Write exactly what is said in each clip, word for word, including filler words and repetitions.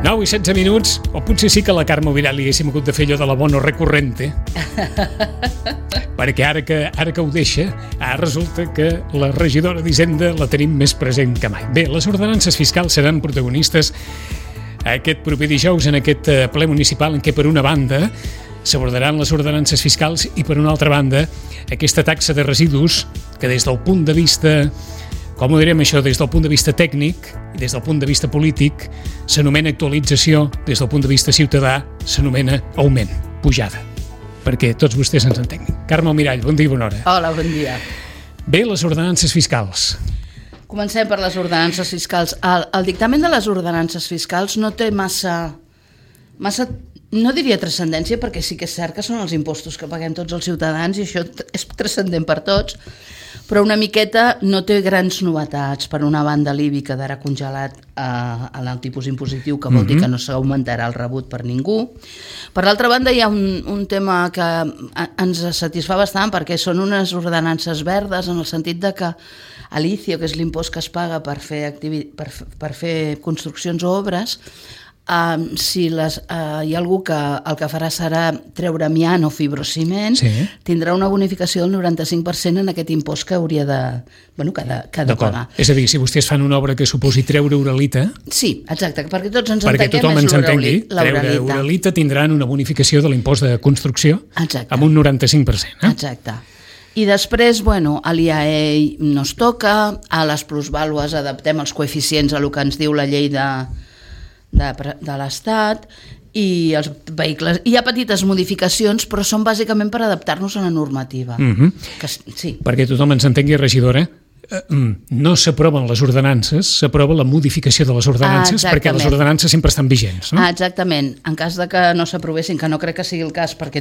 nou i setze minuts, o potser sí que a la Carme Ovillà li haguéssim hagut de fer allò de la bono recurrente, perquè ara que, ara que ho deixa, ara resulta que la regidora d'Hisenda la tenim més present que mai. Bé, les ordenances fiscals seran protagonistes aquest proper dijous en aquest ple municipal en què, per una banda, s'abordaran les ordenances fiscals i, per una altra banda, aquesta taxa de residus que des del punt de vista, com ho direm això, des del punt de vista tècnic i des del punt de vista polític, s'anomena actualització, des del punt de vista ciutadà s'anomena augment, pujada, perquè tots vostès ens entenguin. Carme Almirall, bon dia i bona hora. Hola, bon dia. Bé, les ordenances fiscals. Comencem per les ordenances fiscals. El, el dictamen de les ordenances fiscals no té massa, massa, no diria transcendència, perquè sí que és cert que són els impostos que paguem tots els ciutadans i això és transcendent per tots, però una miqueta no té grans novetats. Per una banda, l'I B I quedarà congelat a, a el tipus impositiu, que vol mm-hmm. dir que no s'augmentarà el rebut per ningú. Per l'altra banda, hi ha un, un tema que ens satisfà bastant, perquè són unes ordenances verdes, en el sentit de que l'I C I O, que és l'impost que es paga per fer, activi, per, per fer construccions o obres, Um, si les, uh, hi ha algú que el que farà serà treure amiant o fibrociment, sí. Tindrà una bonificació del noranta-cinc per cent en aquest impost que hauria de, bueno, que de, que de pagar. És a dir, si vostès fan una obra que suposi treure uralita... Sí, exacte, perquè tots ens perquè entenguem, tothom és ens entengui, treure uralita tindran una bonificació de l'impost de construcció. Exacte. Amb un noranta-cinc per cent. Eh? Exacte. I després, bueno, a l'I A E no es toca, a les plusvàlues adaptem els coeficients a el que ens diu la llei de... de, de l'Estat, i els vehicles, hi ha petites modificacions, però són bàsicament per adaptar-nos a la normativa. Mm-hmm. que, sí. Perquè tothom ens entengui, regidora, no s'aproven les ordenances, s'aprova la modificació de les ordenances, ah, perquè les ordenances sempre estan vigents. No? Ah, exactament. En cas de que no s'aprovessin, que no crec que sigui el cas, perquè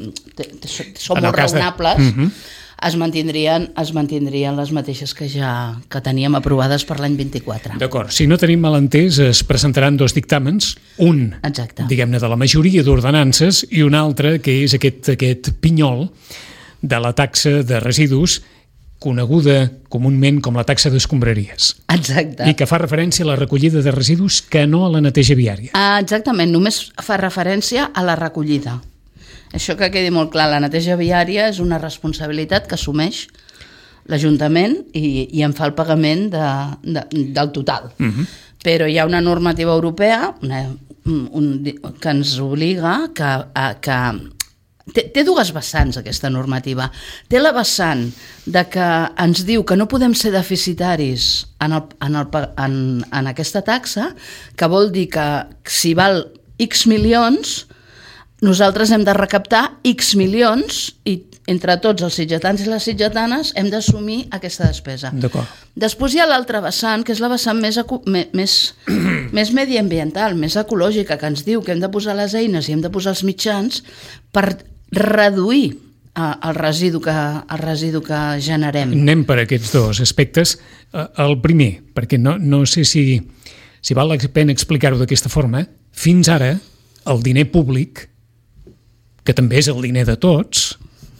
som molt raonables, de... mm-hmm. es mantindrien, es mantindrien les mateixes que ja que teníem aprovades per l'any vint-i-quatre. D'acord. Si no tenim malentès, es presentaran dos dictàmens, un, Exacte. diguem-ne, de la majoria d'ordenances i un altre que és aquest, aquest pinyol de la taxa de residus coneguda comunament com la taxa d'escombraries. Exacte. I que fa referència a la recollida de residus que no a la neteja viària. Ah, exactament, només fa referència a la recollida. Això que quedi molt clar, la neteja viària és una responsabilitat que assumeix l'Ajuntament i, i en fa el pagament de, de, del total. Uh-huh. Però hi ha una normativa europea una, un, que ens obliga que... A, que té, té dues vessants aquesta normativa. Té la vessant de que ens diu que no podem ser deficitaris en, el, en, el, en, en aquesta taxa, que vol dir que si val X milions... nosaltres hem de recaptar X milions i entre tots els sitgetans i les sitgetanes hem d'assumir aquesta despesa. D'acord. Després hi ha l'altra vessant, que és la vessant més, més, més mediambiental, més ecològica, que ens diu que hem de posar les eines i hem de posar els mitjans per reduir el residu que, el residu que generem. Anem per aquests dos aspectes. El primer, perquè no, no sé si, si val la pena explicar-ho d'aquesta forma, fins ara el diner públic, que també és el diner de tots,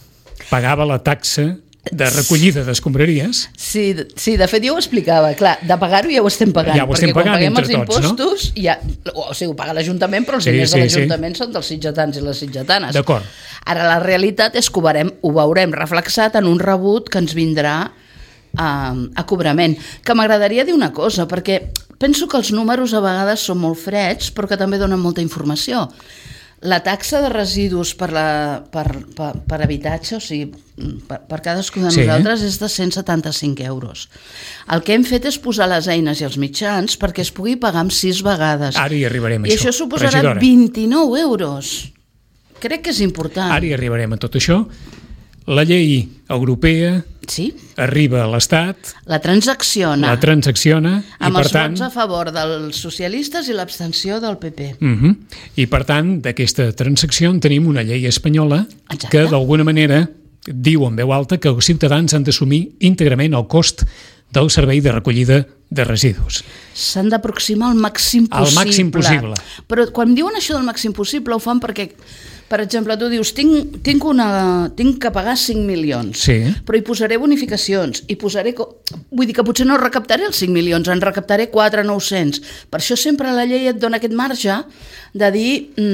pagava la taxa de recollida d'escombraries. Sí, sí, de fet jo ho explicava, clar, de pagar-ho ja ho estem pagant, ja ho estem perquè pagant quan paguem els tots, impostos, no? ja, o sigui, ho paga l'Ajuntament, però els sí, diners sí, de l'Ajuntament sí. són dels sitgetans i les sitgetanes. D'acord. Ara la realitat és que ho veurem, ho veurem reflexat en un rebut que ens vindrà a, a cobrament. Que m'agradaria dir una cosa, perquè penso que els números a vegades són molt freds, però que també donen molta informació. La taxa de residus per, la, per, per, per habitatge, o sigui, per, per cadascú de sí. nosaltres, és de cent setanta-cinc euros. El que hem fet és posar les eines i els mitjans perquè es pugui pagar amb sis vegades. Ara hi arribarem, I això. això suposarà regidora. vint-i-nou euros. Crec que és important. Ara hi arribarem a tot això. La llei europea sí. arriba a l'Estat, la transacciona, la transacciona amb i, per els tant, vots a favor dels socialistes i l'abstenció del P P. Uh-huh. I per tant, d'aquesta transacció en tenim una llei espanyola Exacte. Que d'alguna manera diu en veu alta que els ciutadans han d'assumir íntegrament el cost del servei de recollida de residus. S'han d'aproximar al màxim possible. Al màxim possible. Però quan diuen això del màxim possible ho fan perquè Per exemple, tu dius, tinc, tinc, una, tinc que pagar cinc milions, sí. però hi posaré bonificacions, hi posaré... Vull dir que potser no recaptaré els cinc milions, en recaptaré quatre mil nou-cents. Per això sempre la llei et dona aquest marge de dir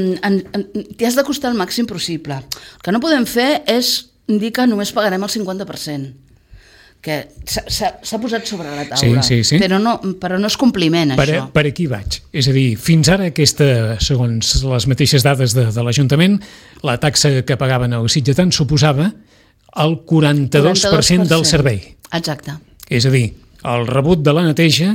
t'hi has d'acostar el màxim possible. El que no podem fer és dir que només pagarem el cinquanta per cent, que s'ha posat sobre la taula, sí, sí, sí. Però, no, però no és compliment, per, això. Per aquí vaig. És a dir, fins ara aquesta, segons les mateixes dades de, de l'Ajuntament, la taxa que pagaven els sitgetans suposava el quaranta-dos per cent del servei. Exacte. És a dir, el rebut de la neteja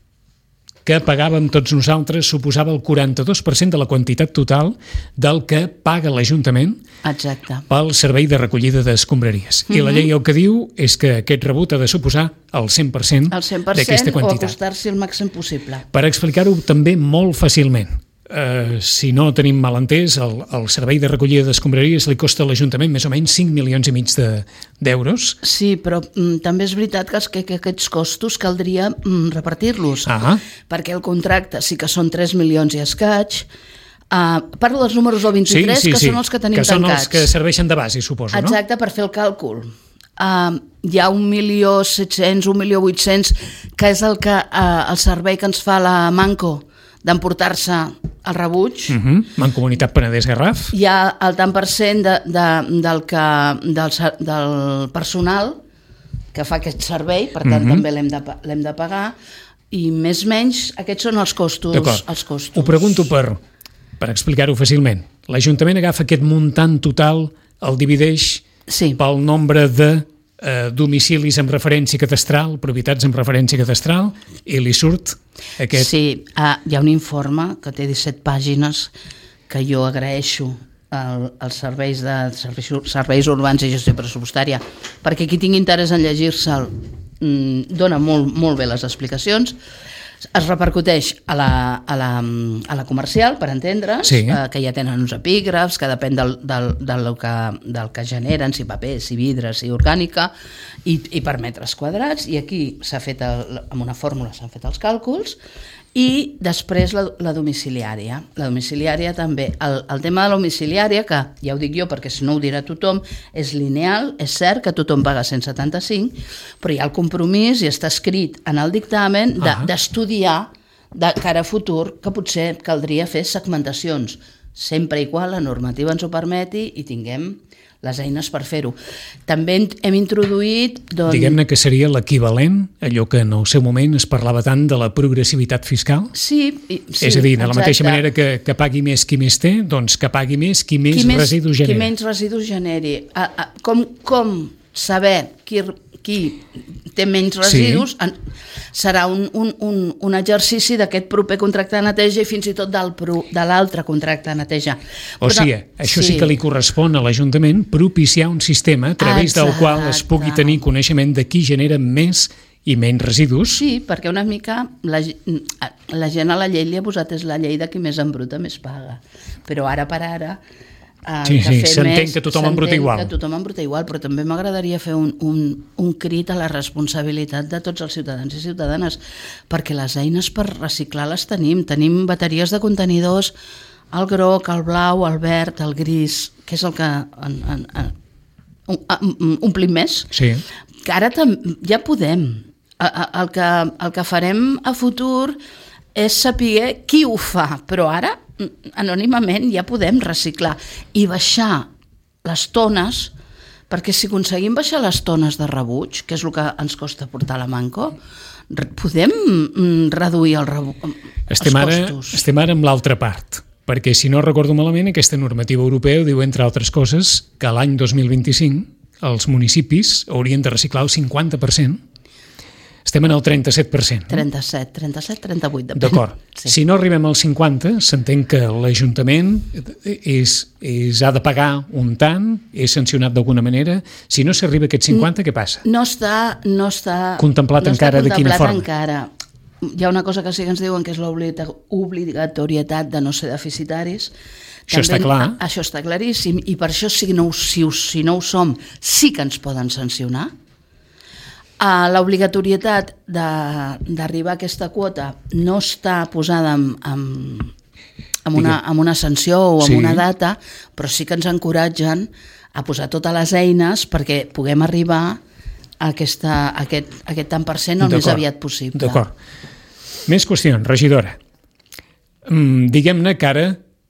que pagàvem tots nosaltres suposava el quaranta-dos per cent de la quantitat total del que paga l'Ajuntament Exacte. Pel servei de recollida d'escombraries. Mm-hmm. I la llei el que diu és que aquest rebut ha de suposar el cent per cent d'aquesta quantitat. O acostar-s'hi el màxim possible. Per explicar-ho també molt fàcilment, Uh, si no tenim mal entès, el, el servei de recollida d'escombraries li costa a l'Ajuntament més o menys cinc milions i mig d'euros. De, sí, però mm, també és veritat que, que, que aquests costos caldria mm, repartir-los, ah. perquè el contracte sí que són tres milions i escaig. Uh, parlo dels números del vint-i-tres, sí, sí, que sí. són els que tenim que tancats. Que són els que serveixen de base, suposo, Exacte, no? Exacte, per fer el càlcul. Uh, hi ha un milió set-cents, un milió vuit-cents, que és el, que, uh, el servei que ens fa la Manco, d'emportar-se el rebuig. Uh-huh. Mancomunitat Penedès Garraf. Hi ha el tant per cent de, de, del, que, del, del personal que fa aquest servei, per tant uh-huh. també l'hem de, l'hem de pagar, i més o menys aquests són els costos. Els costos. Ho pregunto per, per explicar-ho fàcilment. L'Ajuntament agafa aquest muntant total, el divideix sí. pel nombre de eh, domicilis amb referència catastral, propietats amb referència catastral, i li surt aquest... Sí, uh, hi ha un informe que té disset pàgines que jo agraeixo als serveis, de, serveis, serveis urbans i gestió pressupostària, perquè qui tingui interès en llegir-se'l mm, dona molt, molt bé les explicacions. Es repercuteix a la, a la, a la comercial, per entendre's, sí. eh, que ja tenen uns epígrafs, que depèn del, del, del, que, del que generen, si paper, si vidre, si orgànica, i, i per metres quadrats, i aquí s'ha fet, el, amb una fórmula s'han fet els càlculs, i després la, la domiciliària. La domiciliària també, el, el tema de la domiciliària, que ja ho dic jo perquè si no ho dirà tothom, és lineal, és cert que tothom paga cent setanta-cinc, però hi ha el compromís i està escrit en el dictamen de, d'estudiar de cara a futur que potser caldria fer segmentacions, sempre i quan la normativa ens ho permeti i tinguem les eines per fer-ho. També hem introduït... Doncs... Diguem-ne que seria l'equivalent, allò que en el seu moment es parlava tant de la progressivitat fiscal? Sí, sí. És a dir, de la exacte. mateixa manera que, que pagui més qui més té, doncs que pagui més qui més, qui més residus generi. Qui menys residus generi. A, a, com, com saber qui, qui té menys residus sí. en, serà un, un, un, un exercici d'aquest proper contracte de neteja i fins i tot del, de l'altre contracte de neteja. O Però, sigui, això sí. sí que li correspon a l'Ajuntament propiciar un sistema a través Exacte. del qual es pugui tenir coneixement de qui genera més i menys residus. Sí, perquè una mica la, la gent a la llei li ha posat és la llei de qui més embruta més paga. Però ara per ara sí, sí, s'entén que tothom embruta igual. que tothom embruta igual, però també m'agradaria fer un, un, un crit a la responsabilitat de tots els ciutadans i ciutadanes, perquè les eines per reciclar les tenim. Tenim bateries de contenidors, el groc, el blau, el verd, el gris, que és el que en, en, en, omplim més, sí. que ara tam, ja podem. El que, el que farem a futur és saber qui ho fa, però ara anònimament ja podem reciclar i baixar les tones, perquè si aconseguim baixar les tones de rebuig, que és el que ens costa portar a la Manco, podem reduir el rebuig, estem els ara, costos. Estem ara amb l'altra part, perquè si no recordo malament, aquesta normativa europea diu, entre altres coses, que l'any dos mil vint-i-cinc els municipis haurien de reciclar el cinquanta per cent. Estem en el trenta-set per cent. No? trenta-set, trenta-set, trenta-vuit, depèn. D'acord. Sí. Si no arribem al cinquanta, s'entén que l'Ajuntament és, és, ha de pagar un tant, és sancionat d'alguna manera. Si no s'arriba a aquest cinquanta, què passa? No està, no està contemplat no encara està de quina forma? Encara. Hi ha una cosa que sí que ens diuen que és l'obligatorietat de no ser deficitaris. Això També, està clar. Això està claríssim, i per això si no, si, si no ho som, sí que ens poden sancionar. Uh, l'obligatorietat d'arribar a aquesta quota no està posada en, en, amb una, amb una sanció o amb Sí. una data, però sí que ens encoratgen a posar totes les eines perquè puguem arribar a, aquesta, a, aquest, a aquest tant per cent el més D'acord. aviat possible. D'acord. Més qüestions, regidora. Mm, diguem-ne que ara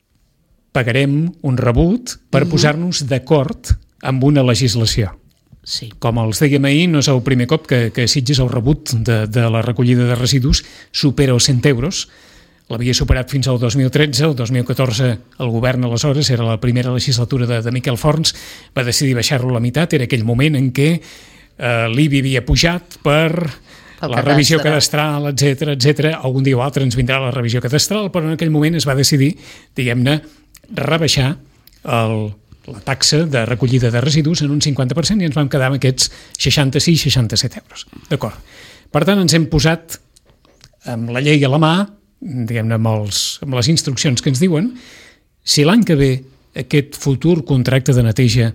pagarem un rebut per Mhm. posar-nos d'acord amb una legislació. Sí. Com els dèiem ahir, no és el primer cop que, que Sitges el rebut de, de la recollida de residus supera els cent euros. L'havia superat fins al dos mil tretze, el dos mil catorze el govern aleshores, era la primera legislatura de, de Miquel Forns, va decidir baixar-lo a la meitat, era aquell moment en què eh, l'I B I havia pujat per Pel la revisió cadastre. cadastral, etcètera, etcètera. Algun dia o altre ens vindrà la revisió cadastral, però en aquell moment es va decidir, diguem-ne, rebaixar el, la taxa de recollida de residus en un cinquanta per cent i ens vam quedar amb aquests seixanta-sis seixanta-set euros. D'acord. Per tant, ens hem posat amb la llei a la mà, diguem-ne, amb, els, amb les instruccions que ens diuen, si l'any que ve aquest futur contracte de neteja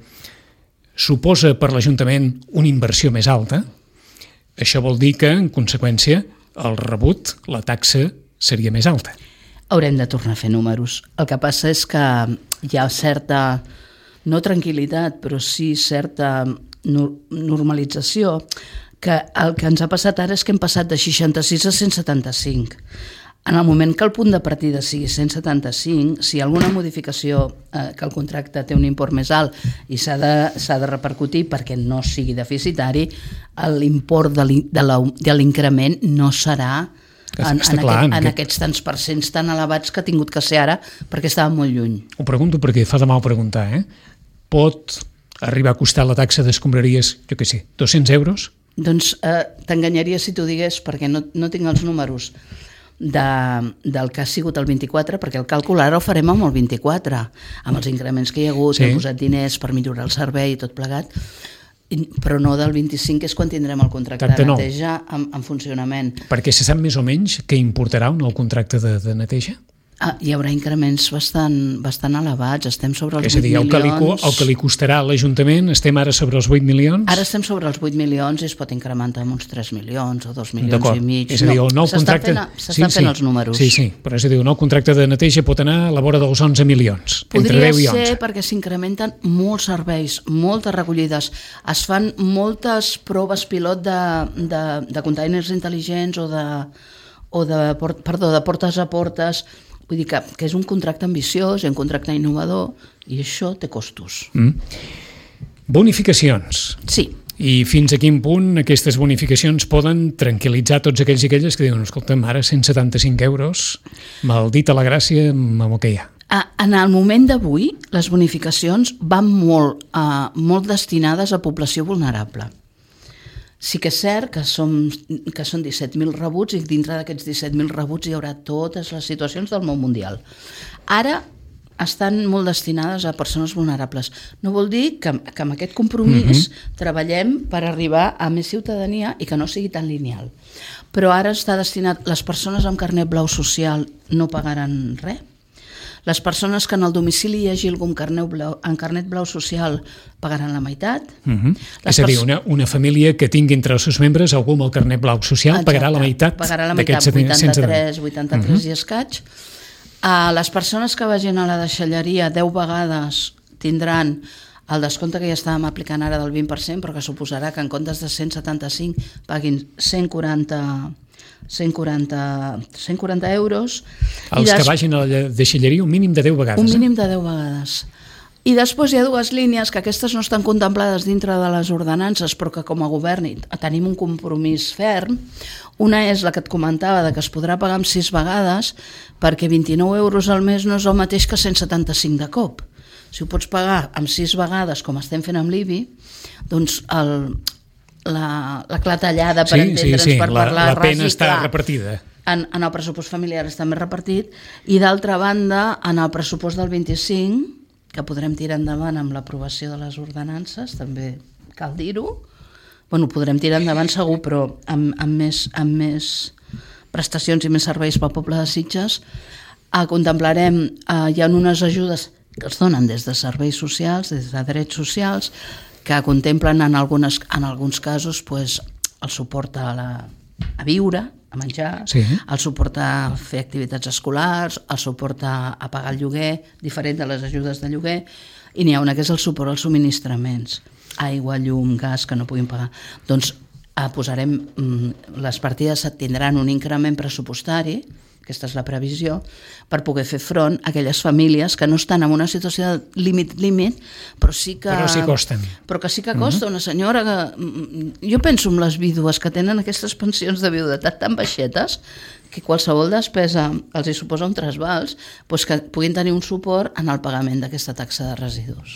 suposa per l'Ajuntament una inversió més alta, això vol dir que, en conseqüència, el rebut, la taxa, seria més alta. Haurem de tornar a fer números. El que passa és que hi ha certa, no tranquil·litat, però sí certa nor- normalització, que el que ens ha passat ara és que hem passat de seixanta-sis a cent setanta-cinc. En el moment que el punt de partida sigui cent setanta-cinc, si hi ha alguna modificació, eh, que el contracte té un import més alt i s'ha de, s'ha de repercutir perquè no sigui deficitari, l'import de l'in- de la- de l'increment no serà en, Està en, clar, aquest, en en aquest- aquests tants percents tan elevats que ha tingut que ser ara perquè estava molt lluny. Ho pregunto perquè fa de mal preguntar, eh? Pot arribar a costar la taxa d'escombraries, jo què sé, dos-cents euros? Doncs eh, t'enganyaria si t'ho digués perquè no, no tinc els números de, del que ha sigut el vint-i-quatre, perquè el càlcul ara el farem amb el vint-i-quatre, amb els increments que hi ha hagut, Sí. hem posat diners per millorar el servei i tot plegat, i- però no del vint-i-cinc, que és quan tindrem el contracte Tracte de nou. neteja en, en funcionament. Perquè se sap més o menys què importarà un el contracte de, de neteja? Ah, hi haurà increments bastant, bastant elevats, estem sobre els És a vuit dir, el que, li, co- milions. el que li costarà a l'Ajuntament, estem ara sobre els vuit milions? Ara estem sobre els vuit milions i es pot incrementar amb uns tres milions o dos milions D'acord. i mig. És a dir, el nou s'estan contracte... fent, s'estan fent els números. Sí, sí, però és a dir, el nou contracte de neteja pot anar a la vora dels onze milions, entre Podria deu i ser onze. perquè s'incrementen molts serveis, moltes recollides. Es fan moltes proves pilot de, de, de containers intel·ligents o de, o de, port, perdó, de portes a portes. Vull dir que, que és un contracte ambiciós, un contracte innovador, i això té costos. Mm. Bonificacions. Sí, I fins a quin punt aquestes bonificacions poden tranquil·litzar tots aquells i aquelles que diuen, escolta'm, ara cent setanta-cinc euros, maldita la gràcia amb el que hi ha. Ah, en el moment d'avui, les bonificacions van molt, uh, molt destinades a població vulnerable. Sí que és cert que, som, que són disset mil rebuts i dintre d'aquests disset mil rebuts hi haurà totes les situacions del món mundial. Ara estan molt destinades a persones vulnerables. No vol dir que, que amb aquest compromís uh-huh. treballem per arribar a més ciutadania i que no sigui tan lineal. Però ara està destinat, les persones amb carnet blau social no pagaran res. Les persones que en el domicili hi hagi algun carnet blau, en carnet blau social pagaran la meitat. Uh -huh. És a dir, una, una família que tingui entre els seus membres algú amb el carnet blau social Exacte. pagarà la meitat pagarà la meitat, d'aquests vuitanta-tres, vuitanta-tres Uh-huh. i escaig. Uh, les persones que vagin a la deixalleria deu vegades tindran el descompte que ja estàvem aplicant ara del vint per cent, però que suposarà que en comptes de cent setanta-cinc paguin cent quaranta, cent quaranta, cent quaranta euros. Els I des... que vagin a la deixalleria un mínim de deu vegades. Un mínim de deu vegades. I després hi ha dues línies que aquestes no estan contemplades dintre de les ordenances, però que com a govern tenim un compromís ferm. Una és la que et comentava, de que es podrà pagar amb sis vegades, perquè vint-i-nou euros al mes no és el mateix que cent setanta-cinc de cop. Si ho pots pagar amb sis vegades, com estem fent amb l'I B I, doncs el, la, la clatellada, per sí, entendre'ns, sí, sí. per la, parlar, la pena reciclar, està repartida. En, en el pressupost familiar està més repartit, i d'altra banda, en el pressupost del vint-i-cinc, que podrem tirar endavant amb l'aprovació de les ordenances, també cal dir-ho, bueno, podrem tirar endavant segur, però amb, amb, més, amb més prestacions i més serveis pel poble de Sitges, eh, contemplarem, eh, hi ha unes ajudes que es donen des de serveis socials, des de drets socials, que contemplen en, algunes, en alguns casos pues, el suport a, la, a viure, a menjar, sí. el suport a fer activitats escolars, el suport a, a pagar el lloguer, diferent de les ajudes de lloguer, i n'hi ha una que és el suport als subministraments, aigua, llum, gas, que no puguin pagar. Doncs eh, posarem, les partides tindran un increment pressupostari, aquesta és la previsió, per poder fer front a aquelles famílies que no estan en una situació de límit-límit, però sí que... Però sí costen. Però que sí que costa. Uh-huh. Una senyora que... Jo penso en les vídues que tenen aquestes pensions de viudetat tan baixetes que qualsevol despesa els hi suposa un trasbals, doncs que puguin tenir un suport en el pagament d'aquesta taxa de residus.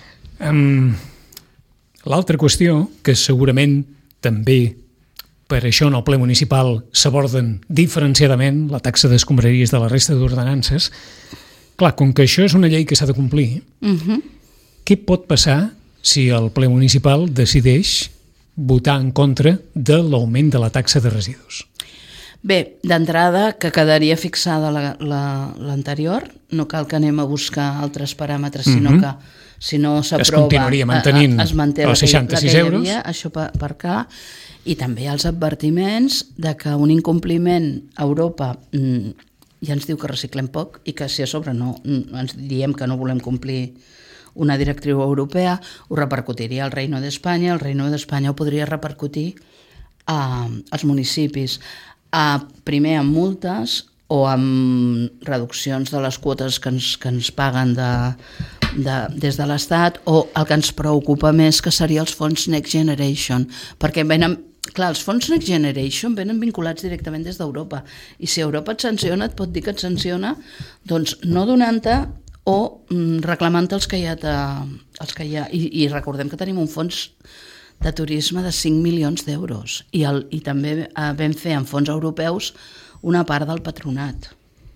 Um, L'altra qüestió, que segurament també per això en el ple municipal s'aborden diferenciadament la taxa d'escombraries de la resta d'ordenances. Clar, com que això és una llei que s'ha de complir, uh-huh. què pot passar si el ple municipal decideix votar en contra de l'augment de la taxa de residus? Bé, d'entrada, que quedaria fixada la, la, l'anterior, no cal que anem a buscar altres paràmetres, uh-huh. sinó que si no s'aprova... Es continuaria mantenint a, a, es manté els seixanta-sis euros. Havia, això per, per clar. I també els advertiments de que un incompliment a Europa mm, ja ens diu que reciclem poc i que si a sobre no, ens diem que no volem complir una directriu europea, ho repercutiria al Reino d'Espanya, el Reino d'Espanya ho podria repercutir a, als municipis, a, primer amb multes o amb reduccions de les quotes que ens, que ens paguen de, de, des de l'Estat, o el que ens preocupa més, que seria els fons Next Generation, perquè venen... Clar, els fons Next Generation venen vinculats directament des d'Europa, i si Europa et sanciona, et pot dir que et sanciona doncs no donant-te o mm, reclamant-te els que hi ha, te, els que hi ha. I, i recordem que tenim un fons de turisme de cinc milions d'euros i, el, i també eh, vam fer en fons europeus una part del patronat.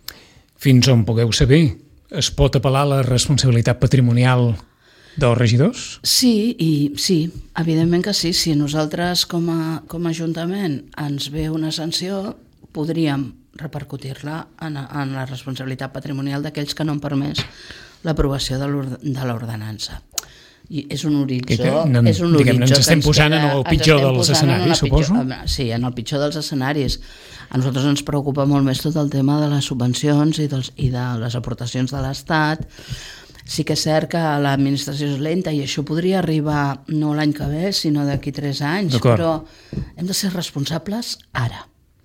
Fins on pugueu saber, es pot apel·lar la responsabilitat patrimonial dels regidors? Sí, i sí, evidentment que sí. Si nosaltres com a, com a Ajuntament ens ve una sanció, podríem repercutir-la en, en la responsabilitat patrimonial d'aquells que no han permès l'aprovació de l'ordenança. I és un horitzó... Que, que, no, és un diguem, horitzó ens estem posant en el pitjor dels escenaris, suposo? Pitjor, sí, en el pitjor dels escenaris. A nosaltres ens preocupa molt més tot el tema de les subvencions i, dels, i de les aportacions de l'Estat. Sí que és cert que l'administració és lenta i això podria arribar no l'any que ve, sinó d'aquí tres anys, però hem de ser responsables ara.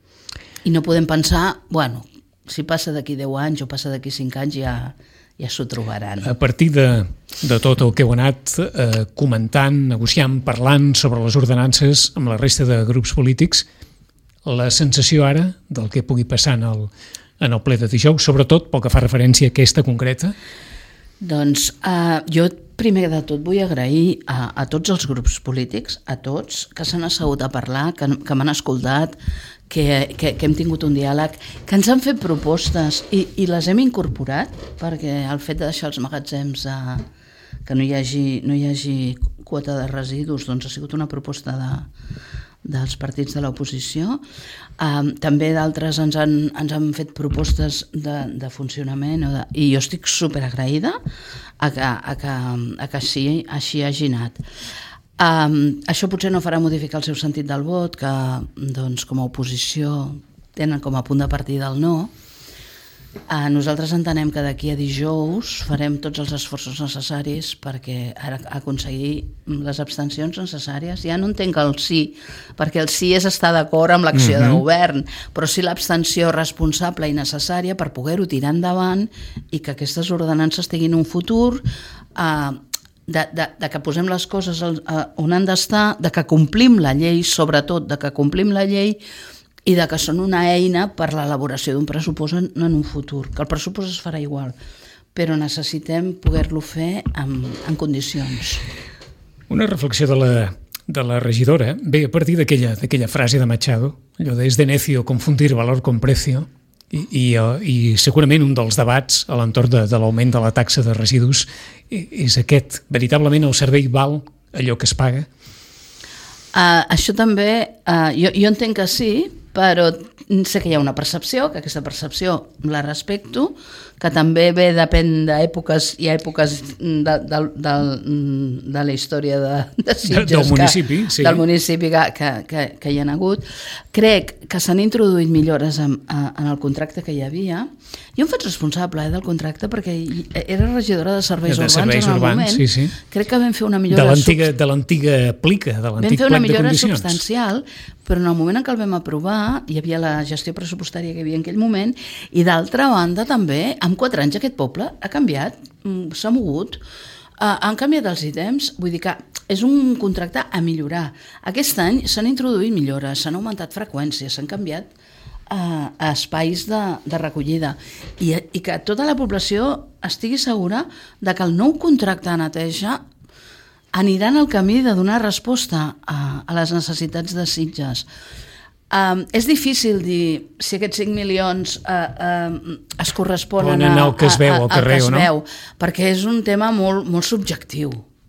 I no podem pensar, bueno, si passa d'aquí deu anys o passa d'aquí cinc anys ja, ja s'ho trobaran. A partir de, de tot el que heu anat eh, comentant, negociant, parlant sobre les ordenances amb la resta de grups polítics, la sensació ara del que pugui passar en el, en el ple de dijous, sobretot pel que fa referència a aquesta concreta? Doncs eh, jo primer de tot vull agrair a, a tots els grups polítics, a tots, que s'han assegut a parlar, que, que m'han escoltat, que, que, que hem tingut un diàleg, que ens han fet propostes i, i les hem incorporat, perquè el fet de deixar els magatzems, a, que no hi hagi, no hi hagi quota de residus, doncs ha sigut una proposta de, dels partits de l'oposició. Um, també d'altres ens han, ens han fet propostes de, de funcionament o de, i jo estic superagraïda a que, a que, a que així, així hagi anat. Um, això potser no farà modificar el seu sentit del vot, que doncs, com a oposició tenen com a punt de partida el no. Uh, nosaltres entenem que d'aquí a dijous farem tots els esforços necessaris perquè ara aconseguir les abstencions necessàries. Ja no entenc el sí, perquè el sí és estar d'acord amb l'acció uh-huh. de govern, però sí l'abstenció responsable i necessària per poder-ho tirar endavant i que aquestes ordenances tinguin un futur, uh, de, de, de que posem les coses on han d'estar, de que complim la llei, sobretot de que complim la llei, i de que són una eina per l'elaboració d'un pressupost en, en un futur, que el pressupost es farà igual, però necessitem poder-lo fer en, en condicions. Una reflexió de la, de la regidora ve a partir d'aquella d'aquella frase de Machado, allò de «es de necio confundir valor con precio», i, i, i segurament un dels debats a l'entorn de, de l'augment de la taxa de residus és aquest, veritablement el servei val allò que es paga? Uh, això també, uh, jo, jo entenc que sí, però sé que hi ha una percepció, que aquesta percepció la respecto, que també ve, depèn d'èpoques, hi ha èpoques de, de, de, de la història de, de Sitges, del municipi, que, sí. del municipi que, que, que, que hi ha hagut. Crec que s'han introduït millores en, en el contracte que hi havia. Jo em faig responsable eh, del contracte perquè era regidora de serveis de urbans serveis en el urbans, moment. sí, sí. Crec que vam fer una millora... De l'antiga de l'antiga plica, de l'antic Vam fer una plec de millora condicions. substancial, però en el moment en què el vam aprovar hi havia la gestió pressupostària que hi havia en aquell moment i d'altra banda també, en quatre anys aquest poble ha canviat, s'ha mogut, uh, han canviat els ítems, vull dir que és un contracte a millorar. Aquest any s'han introduït millores, s'han augmentat freqüències, s'han canviat uh, espais de, de recollida i, i que tota la població estigui segura de que el nou contracte de neteja aniran al camí de donar resposta a, a les necessitats de Sitges. Um, és difícil dir si aquests cinc milions uh, uh, es corresponen Ponen a, el que es veu a, a, al carrer, que es o no? veu, perquè és un tema molt, molt subjectiu,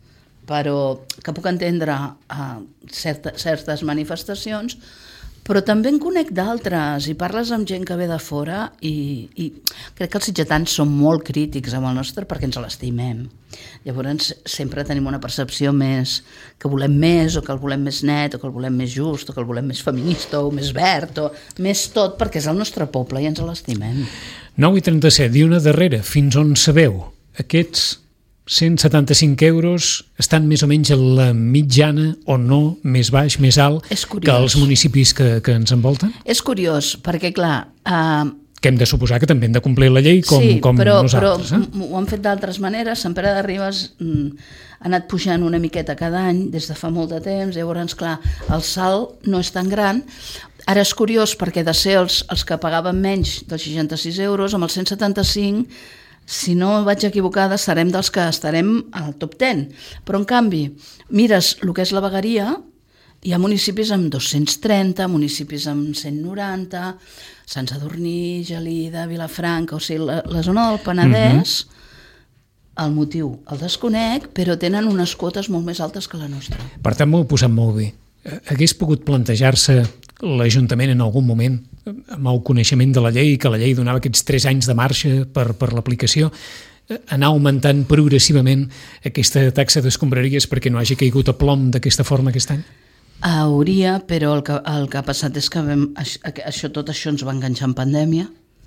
però que puc entendre uh, certa, certes manifestacions, però també en conec d'altres i parles amb gent que ve de fora i, i crec que els sitgetans són molt crítics amb el nostre perquè ens l'estimem. Llavors sempre tenim una percepció més que volem més o que el volem més net o que el volem més just o que el volem més feminista o més verd o més tot perquè és el nostre poble i ens l'estimem. nou i trenta-set, i una darrera, fins on sabeu? Aquests cent setanta-cinc euros estan més o menys a la mitjana o no, més baix, més alt que els municipis que, que ens envolten? És curiós, perquè clar... Uh, que hem de suposar que també hem de complir la llei com, sí, com però, nosaltres. Sí, eh? però ho han fet d'altres maneres. Sant Pere de Ribes mm, ha anat pujant una miqueta cada any des de fa molt de temps, llavors, clar, el salt no és tan gran. Ara és curiós perquè de ser els, els que pagaven menys dels seixanta-sis euros, amb els cent setanta-cinc, si no vaig equivocada, serem dels que estarem al top deu. Però, en canvi, mires el que és la vegueria, hi ha municipis amb dos-cents trenta, municipis amb cent noranta, Sant Sadurní, Gelida, Vilafranca, o sigui, la, la zona del Penedès, uh-huh. el motiu el desconec, però tenen unes quotes molt més altes que la nostra. Per tant, m'ho he posat molt bé. Hagués pogut plantejar-se l'Ajuntament en algun moment, amb el coneixement de la llei, que la llei donava aquests tres anys de marxa per, per l'aplicació, anar augmentant progressivament aquesta taxa d'escombraries perquè no hagi caigut a plom d'aquesta forma aquest any? Hauria, però el que, el que ha passat és que vam, això, tot això ens va enganxar en pandèmia.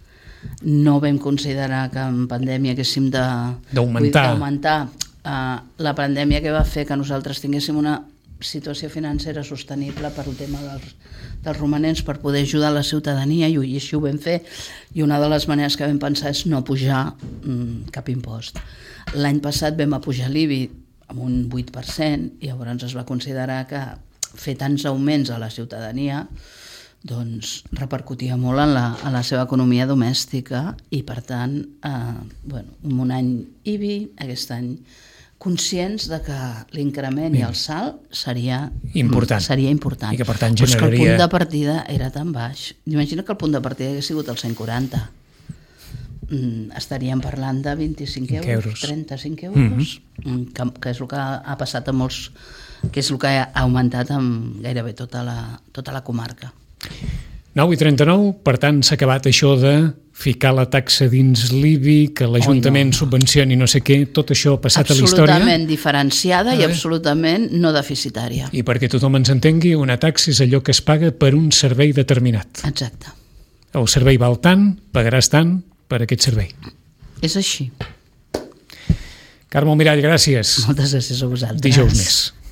No vam considerar que en pandèmia haguéssim de, d'augmentar. d'augmentar. Uh, la pandèmia que va fer que nosaltres tinguéssim una situació financera sostenible per el tema dels, dels romanents per poder ajudar la ciutadania i, i així ho vam fer. I una de les maneres que vam pensar és no pujar mm, cap impost. L'any passat vam apujar l'I B I amb un vuit per cent i llavors es va considerar que fer tants augments a la ciutadania doncs repercutia molt en la, en la seva economia domèstica i per tant eh, bueno, un any I B I, aquest any conscients de que l'increment i el salt seria important. seria important. I que per tant generaria... Però que el punt de partida era tan baix. Imagina que el punt de partida hagués sigut el cent quaranta. Mm, estaríem parlant de vint-i-cinc euros, euros. trenta-cinc euros, mm-hmm. que, que és el que ha passat a molts, que és el que ha augmentat amb gairebé tota la, tota la comarca. nou i trenta-nou, per tant s'ha acabat això de ficar la taxa dins l'I B I, que l'Ajuntament oh, no. subvencioni no sé què, tot això ha passat a la història. Absolutament diferenciada i absolutament no deficitària. I perquè tothom ens entengui, una taxa és allò que es paga per un servei determinat. Exacte. El servei val tant, pagaràs tant per aquest servei. És així. Carme Almirall, gràcies. Moltes gràcies a vosaltres. Dijous més.